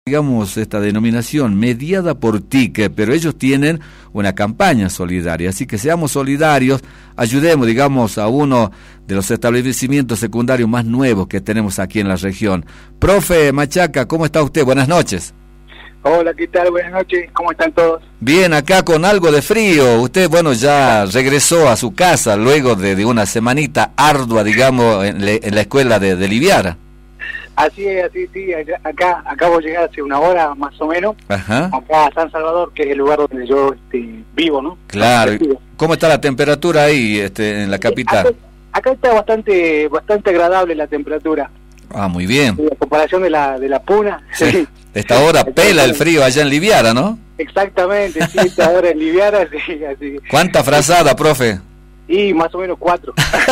digamos, esta denominación mediada por TIC, pero ellos tienen una campaña solidaria, así que seamos solidarios, ayudemos, digamos, a uno de los establecimientos secundarios más nuevos que tenemos aquí en la región. Profe Machaca, ¿cómo está usted? Buenas noches. Hola, ¿qué tal? Buenas noches, ¿cómo están todos? Bien, acá con algo de frío. Usted, bueno, ya regresó a su casa luego de una semanita ardua, digamos, en la escuela de Liviara. Así es, sí, acá acabo de llegar hace una hora más o menos. Ajá. Acá a San Salvador, que es el lugar donde yo vivo, ¿no? Claro. ¿Cómo está la temperatura ahí en la capital? Acá está bastante agradable la temperatura. Ah, muy bien. En comparación de la Puna. Sí. Esta hora pela el frío allá en Liviara, ¿no? Exactamente, sí, esta hora en Liviara, sí, así. ¿Cuánta frazada, profe? Y más o menos 4.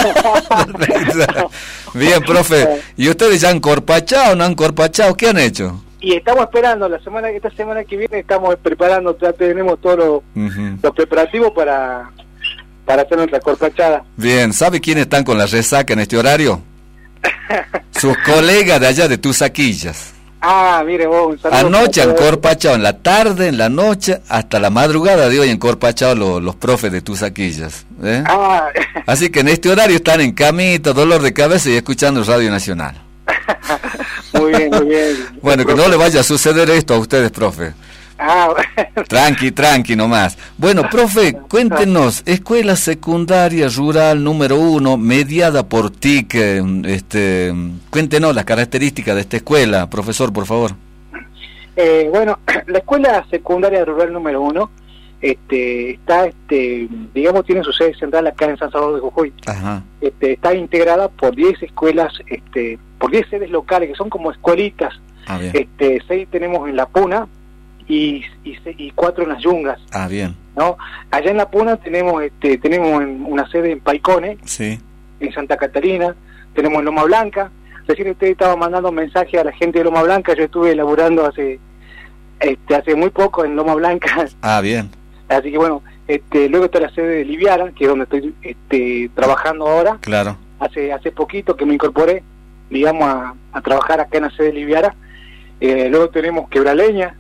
Bien, profe. ¿Y ustedes ya han corpachado o no han corpachado? ¿Qué han hecho? Y estamos esperando, esta semana que viene estamos preparando, ya tenemos todos los preparativos para hacer nuestra corpachada. Bien, ¿sabe quiénes están con la resaca en este horario? Sus colegas de allá de Tusaquillas. Ah, mire vos, un saludo. Anoche han corpachado, en la tarde, en la noche, hasta la madrugada de hoy han corpachado los profes de Tusaquillas. Ah. Así que en este horario están en camita, dolor de cabeza y escuchando Radio Nacional. Muy bien, muy bien. Bueno, que no le vaya a suceder esto a ustedes, profe. Ah, bueno. Tranqui nomás. Bueno, profe, cuéntenos, Escuela Secundaria Rural número 1, mediada por TIC, cuéntenos las características de esta escuela, profesor, por favor. Bueno, la Escuela Secundaria Rural número 1 está, digamos, tiene su sede central acá en San Salvador de Jujuy. Ajá. Está integrada por 10 escuelas, por 10 sedes locales, que son como escuelitas. Ah, bien. 6 tenemos en La Puna, y 4 en las Yungas. Ah, bien. ¿No? Allá en La Puna tenemos una sede en Paicone, sí, en Santa Catarina, tenemos en Loma Blanca. Recién usted estaba mandando un mensaje a la gente de Loma Blanca, yo estuve elaborando hace muy poco en Loma Blanca. Ah, bien. Así que bueno, luego está la sede de Liviara, que es donde estoy trabajando ahora. Claro. Hace poquito que me incorporé, digamos, a trabajar acá en la sede de Liviara. Luego tenemos Quebraleña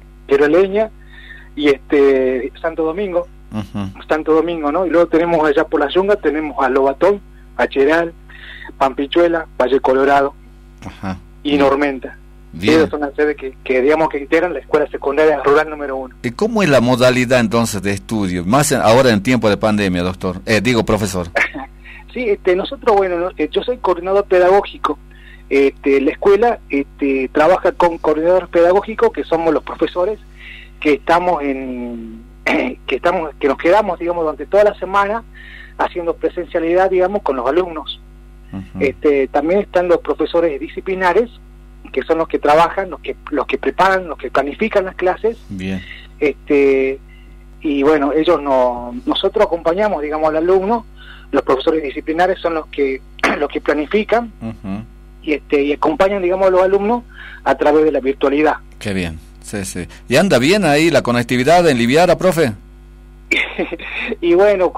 y Santo Domingo, ¿no? Y luego tenemos allá por la Yunga, tenemos a Lobatón, a Cheral, Pampichuela, Valle Colorado. Ajá. Y Normenta. Bien. Esas son las sedes que digamos que integran la Escuela Secundaria Rural número 1. ¿Y cómo es la modalidad entonces de estudio? Más ahora en tiempo de pandemia, doctor. Profesor. Sí, nosotros, bueno, yo soy coordinador pedagógico. La escuela trabaja con coordinadores pedagógicos, que somos los profesores que que nos quedamos, digamos, durante toda la semana haciendo presencialidad, digamos, con los alumnos. También están los profesores disciplinares, que son los que trabajan, los que preparan, los que planifican las clases. Bien. Y bueno, nosotros acompañamos, digamos, al alumno. Los profesores disciplinares son los que planifican. Y acompañan, digamos, a los alumnos a través de la virtualidad. Qué bien, sí. ¿Y anda bien ahí la conectividad en Liviara, profe? Y bueno,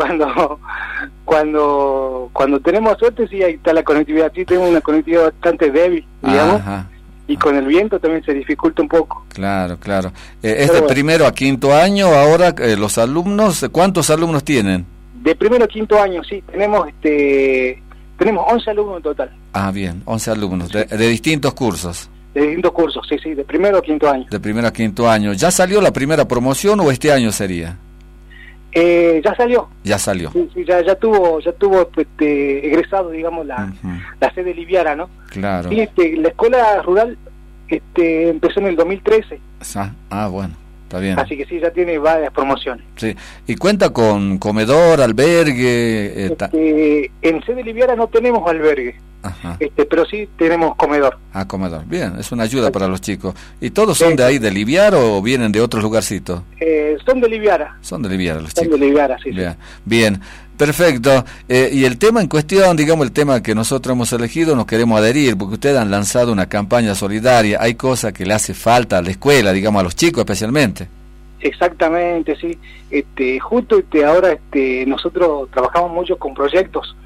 cuando tenemos suerte, sí, ahí está la conectividad. Sí, tenemos una conectividad bastante débil, digamos. Ajá. Y con el viento también se dificulta un poco. Claro. Bueno, primero a quinto año, ahora los alumnos, ¿cuántos alumnos tienen? De primero a quinto año, sí, tenemos 11 alumnos en total. Ah, bien, 11 alumnos, de distintos cursos. De distintos cursos, sí, de primero a quinto año. De primero a quinto año. ¿Ya salió la primera promoción o este año sería? Ya salió. Ya salió. Sí, ya tuvo egresado, digamos, la sede Liviara, ¿no? Claro. Y la escuela rural empezó en el 2013. Bueno. Está bien. Así que sí, ya tiene varias promociones. Sí. ¿Y cuenta con comedor, albergue? En sede Liviara no tenemos albergue. Ajá. Pero sí tenemos comedor. Ah, comedor. Bien, es una ayuda para los chicos. ¿Y todos son de ahí, de Liviara, o vienen de otros lugarcitos? Son de Liviara. Son de Liviara los chicos. Son de Liviara, sí. Bien. Perfecto. Y el tema en cuestión, digamos, el tema que nosotros hemos elegido, nos queremos adherir, porque ustedes han lanzado una campaña solidaria. Hay cosas que le hace falta a la escuela, digamos, a los chicos especialmente. Exactamente, sí. Justo ahora nosotros trabajamos mucho con proyectos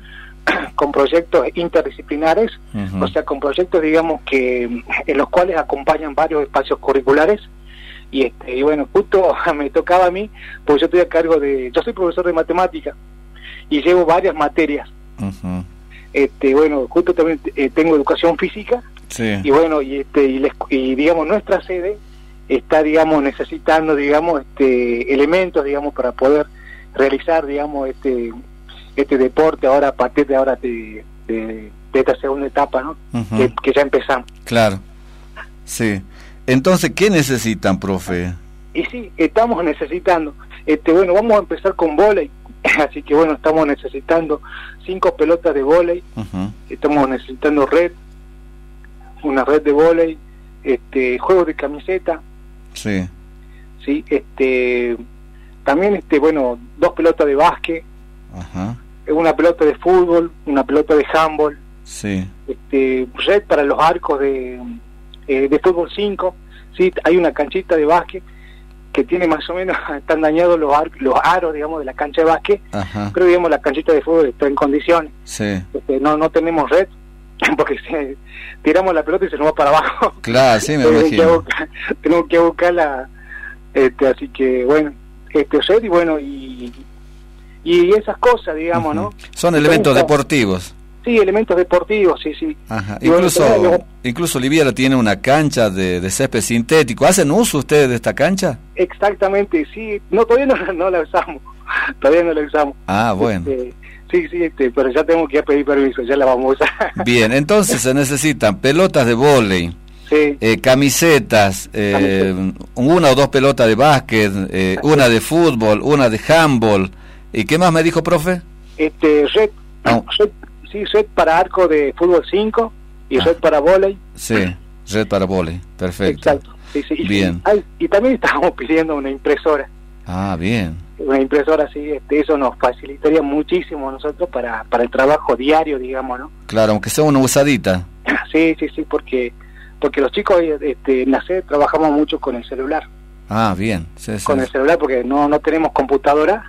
con proyectos interdisciplinares, o sea, con proyectos, digamos, que en los cuales acompañan varios espacios curriculares. Y bueno, justo me tocaba a mí, porque yo estoy a cargo yo soy profesor de matemática y llevo varias materias. Bueno, justo también tengo educación física. Sí. Y bueno, y digamos, nuestra sede está, digamos, necesitando, digamos, elementos, digamos, para poder realizar, digamos, este deporte ahora, a partir de ahora de esta segunda etapa, ¿no? Que ya empezamos. Claro, sí. Entonces, ¿qué necesitan, profe? Y sí, estamos necesitando, bueno, vamos a empezar con vóley, así que bueno, estamos necesitando 5 pelotas de vóley, estamos necesitando una red de vóley, juegos de camiseta, sí, también bueno, 2 pelotas de básquet, una pelota de fútbol, una pelota de handball, sí, red para los arcos de fútbol 5, sí, hay una canchita de básquet que tiene más o menos, están dañados los aros, digamos, de la cancha de básquet, pero digamos la canchita de fútbol está en condiciones. Sí. No tenemos red, porque tiramos la pelota y se nos va para abajo. Claro, sí, me imagino. Tenemos que buscarla, así que bueno, red y bueno, y esas cosas, digamos, ¿no? Son elementos deportivos. Sí, elementos deportivos, sí. Ajá. Incluso Liviera tiene una cancha de césped sintético. ¿Hacen uso ustedes de esta cancha? Exactamente, sí. No, todavía no la usamos. Todavía no la usamos. Ah, bueno. Sí, pero ya tengo que ir a pedir permiso, ya la vamos a usar. Bien, entonces se necesitan pelotas de vóley, sí, camisetas, una o 2 pelotas de básquet, una de fútbol, una de handball. ¿Y qué más me dijo, profe? Red. Sí, red para arco de fútbol 5 y red para vóley. Sí, red para vóley, perfecto. Exacto, sí. Bien. Y también estábamos pidiendo una impresora. Ah, bien. Una impresora, sí, eso nos facilitaría muchísimo a nosotros para el trabajo diario, digamos, ¿no? Claro, aunque sea una usadita. Sí, porque los chicos en la sede trabajamos mucho con el celular. Ah, bien. Sí, con el celular, porque no tenemos computadora,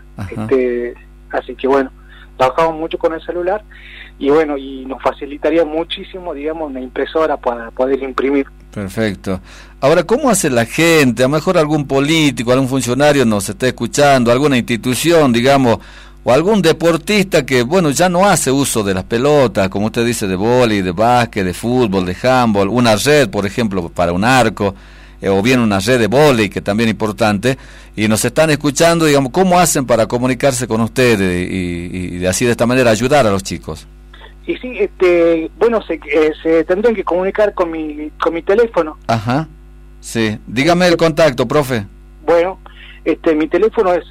así que bueno, trabajamos mucho con el celular y bueno, y nos facilitaría muchísimo, digamos, una impresora para poder imprimir. Perfecto. Ahora, ¿cómo hace la gente? A lo mejor algún político, algún funcionario nos está escuchando, alguna institución, digamos, o algún deportista que, bueno, ya no hace uso de las pelotas, como usted dice, de vóley, de básquet, de fútbol, de handball, una red, por ejemplo, para un arco, o bien una red de vóley, que también es importante, y nos están escuchando, digamos, ¿cómo hacen para comunicarse con ustedes y así de esta manera ayudar a los chicos? Y sí, bueno, se tendrían que comunicar con mi teléfono. Ajá, sí. Dígame el contacto, profe. Bueno, mi teléfono es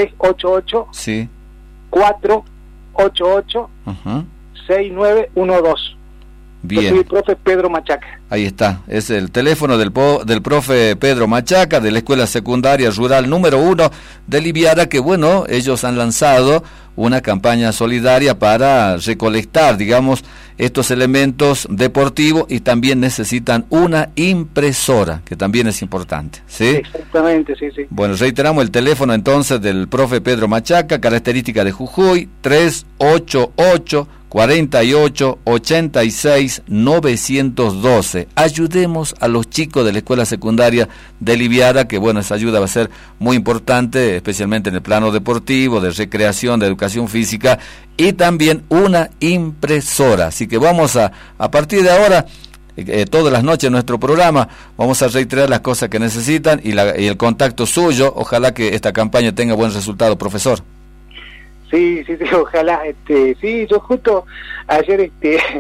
388 sí 488 6912. Bien. Yo soy el profe Pedro Machaca. Ahí está, es el teléfono del profe Pedro Machaca, de la Escuela Secundaria Rural número 1 de Liviara, que bueno, ellos han lanzado una campaña solidaria para recolectar, digamos, estos elementos deportivos y también necesitan una impresora, que también es importante, ¿sí? Exactamente, sí. Bueno, reiteramos el teléfono entonces del profe Pedro Machaca, característica de Jujuy, 388 48 86 912. Ayudemos a los chicos de la escuela secundaria de Liviara, que bueno, esa ayuda va a ser muy importante, especialmente en el plano deportivo, de recreación, de educación física, y también una impresora. Así que vamos a partir de ahora, todas las noches en nuestro programa, vamos a reiterar las cosas que necesitan y el contacto suyo. Ojalá que esta campaña tenga buen resultado, profesor. Sí, ojalá. Sí, yo justo ayer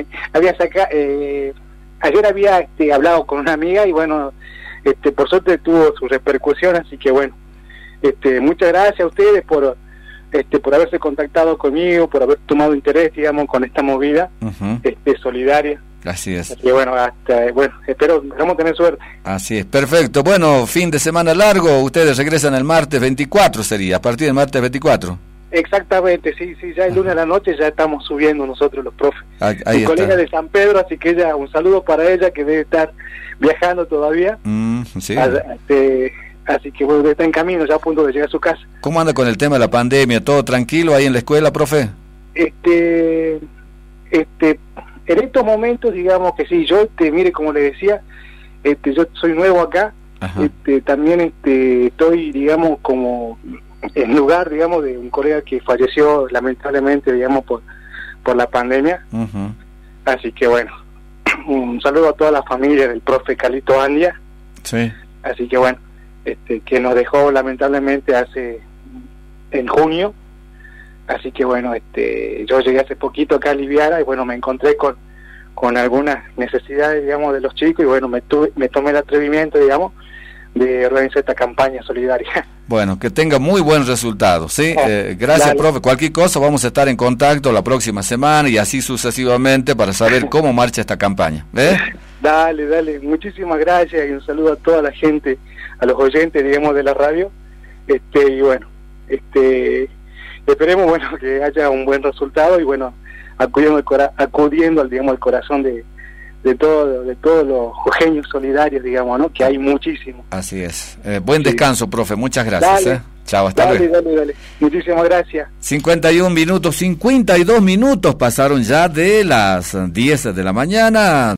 ayer había hablado con una amiga y bueno, por suerte tuvo su repercusión, así que bueno, muchas gracias a ustedes por haberse contactado conmigo, por haber tomado interés, digamos, con esta movida solidaria. Así es. Así que bueno, esperamos tener suerte. Así es, perfecto. Bueno, fin de semana largo, ustedes regresan el martes 24, sería, a partir del martes 24. Exactamente, sí, ya el lunes a la noche ya estamos subiendo nosotros los profes. Ahí mi colega de San Pedro, así que ella, un saludo para ella que debe estar viajando todavía. Sí. Así que bueno, está en camino, ya a punto de llegar a su casa. ¿Cómo anda con el tema de la pandemia? ¿Todo tranquilo ahí en la escuela, profe? en estos momentos, digamos que sí, yo, mire, como le decía, yo soy nuevo acá, también estoy, digamos, como en lugar, digamos, de un colega que falleció lamentablemente, digamos, por la pandemia. Así que bueno, un saludo a toda la familia del profe Carlito Andia. Sí. Así que bueno, que nos dejó lamentablemente en junio. Así que bueno, yo llegué hace poquito acá a Liviara y bueno, me encontré con algunas necesidades, digamos, de los chicos y bueno, me tomé el atrevimiento, digamos, de organizar esta campaña solidaria. Bueno, que tenga muy buen resultado, ¿sí? Gracias, dale, profe. Cualquier cosa vamos a estar en contacto la próxima semana y así sucesivamente para saber cómo marcha esta campaña. Dale, muchísimas gracias y un saludo a toda la gente, a los oyentes, digamos, de la radio. Y bueno, esperemos, bueno, que haya un buen resultado y bueno, acudiendo al, digamos, al corazón de todos los jujeños solidarios, digamos, ¿no? Que hay muchísimos. Así es. Buen descanso, profe. Muchas gracias. Dale, chao, hasta luego. Dale. Muchísimas gracias. 52 minutos, 52 minutos pasaron ya de las 10 de la mañana.